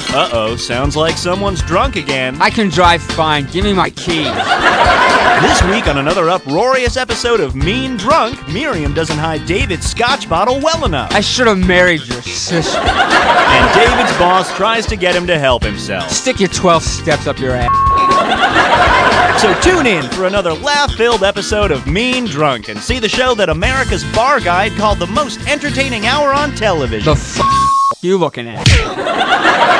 Uh-oh, sounds like someone's drunk again. I can drive fine. Give me my keys. This week on another uproarious episode of Mean Drunk, Miriam doesn't hide David's scotch bottle well enough. I should have married your sister. And David's boss tries to get him to help himself. Stick your 12 steps up your ass. So tune in for another laugh-filled episode of Mean Drunk and see the show that America's Bar Guide called the most entertaining hour on television. The f*** you looking at?